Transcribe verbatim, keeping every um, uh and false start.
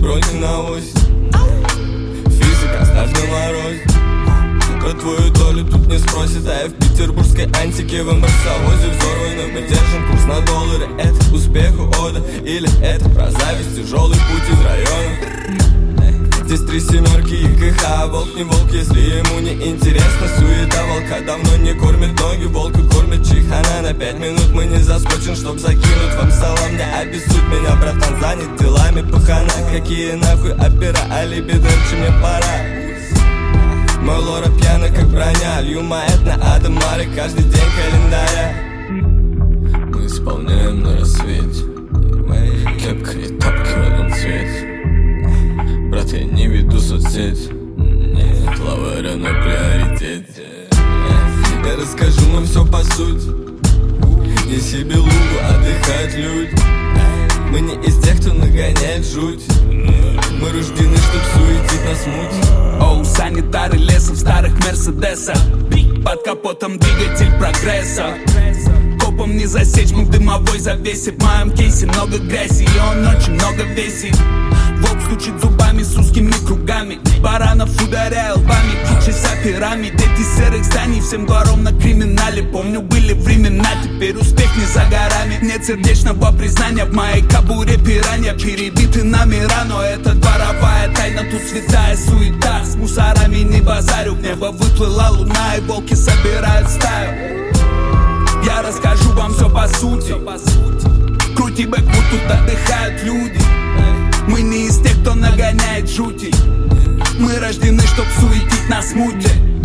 брони на осень. Физика, оставь на морозе. Про твою долю тут не спросят, а я в петербургской антике в марсовозе взорванном. Мы держим курс на доллары. Это успеху ода или это про зависть? Тяжелый путь из района. Здесь три семерки и КХ. Волк не волк, если ему не интересно. Суета волка давно не кормит ноги. Волка кормит чихана. На пять минут мы не заскочим, чтоб закинуть вам салам. Не обессудь меня, братан, занят делами пахана. Какие нахуй опера, алиби, дальше мне пора. Мой лора пьяна, как броня. Лью маэт на Адам Марик каждый день календаря. Мы исполняем на рассвете. Кепка и тапки в одном цвете. Брат, я не веду соцсети. Нет, лаваря на приоритете. Я расскажу, но все по сути. Не себе лугу, отдыхают люди. Мы не из тех, кто нагоняет жуть. Мы рождены, чтоб суетить на смуте. Оу, санитары лесом в старых мерседесах. Под капотом двигатель прогресса. Копом не засечь, мы в дымовой завесе. В моем кейсе много грязи, и он очень много весит. Волк стучит зубами с узкими кругами. Баранов ударяя лбами, кичи с операми. Дети серых зданий всем двором на криминале. Помню, были времена, теперь успех не за горами. Нет сердечного признания, в моей кобуре пиранья. Перебиты номера, но это дворовая тайна. Тут святая суета, с мусорами не базарю. В небо выплыла луна, и волки собирают стаю. Я расскажу вам все по сути. Крути бэквуд, тут отдыхают люди. Мы не из тех, кто нагоняет жути. Мы рождены, чтоб суетить на смуте.